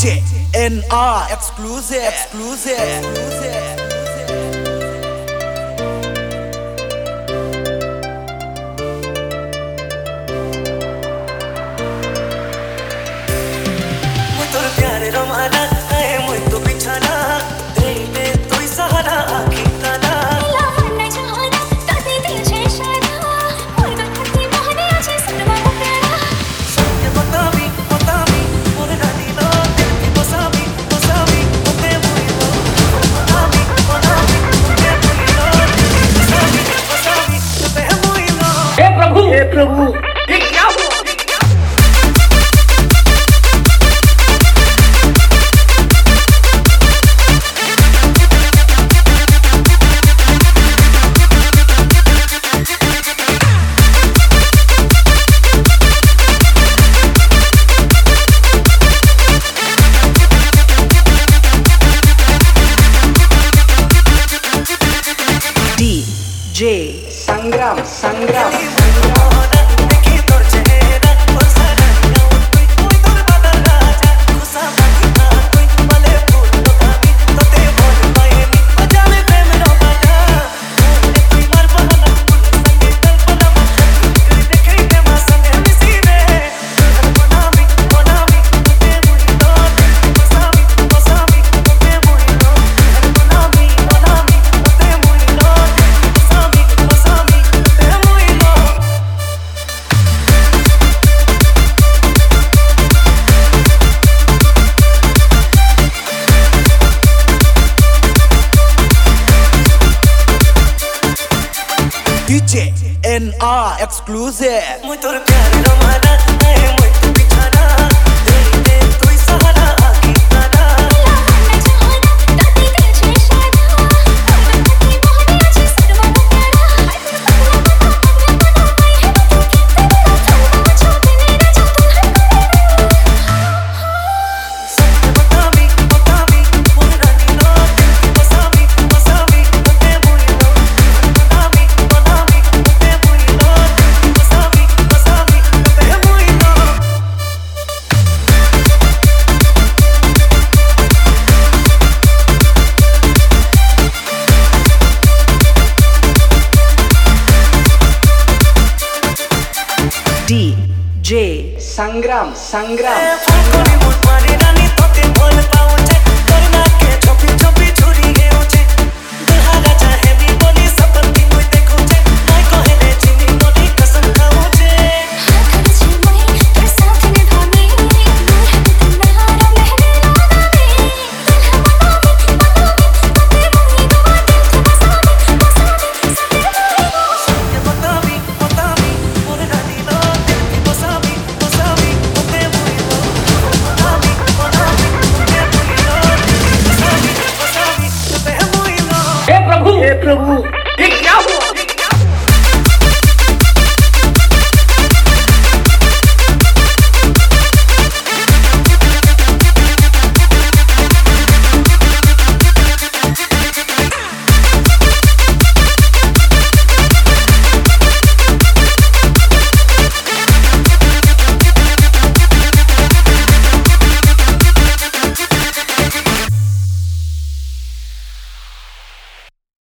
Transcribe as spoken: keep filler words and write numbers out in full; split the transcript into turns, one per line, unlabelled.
J N R exclusive, exclusive, exclusive.
हे प्रभु, ये क्या हुआ?
D J Sangram, Sangram. D J N R exclusive.
Muito प्यार रमाना है muito बिछाना तेरी दे तू ही सहारा आगे गाना लाना चाहना दादी दिल छे शाना कोई बंदी मोहनी अच्छी सरवा प्यारा हाय तेरा पता पता मैं है तो तेरा छोटे मेरा जो तू है सत्य बता भी बता भी मोर रानी लो दिल की बसा भी बसा भी बते मुई लो बता भी बता भी बते मुई लो दिल की बसा भी बसा भी बते मुई लो
D J Sangram, Sangram.
फुलकोरी मुट मारी रानी तोते बोल पाऊंचे करना के छोपी छोपी छुरी है उचे दुल्हा चाहे भी बोली सपन की कोई देखूंचे मैं कहले चीनी मोटी कसम खाऊंचे हाथ छे मैं तेरे साथ निभाने दूर है तुम्हारा लहरे लगावे दुल्हा बनावे बनावे बतावे मुझे बसा भी बसा भी सत्य बतावी बतावी मोर रानी लो दिल की बसा भी बसा भी बते मुई लो बतावी बतावी बते मुई लो दिल की बसा भी बसा भी बते मुई लो
हे प्रभु, हे प्रभु, ये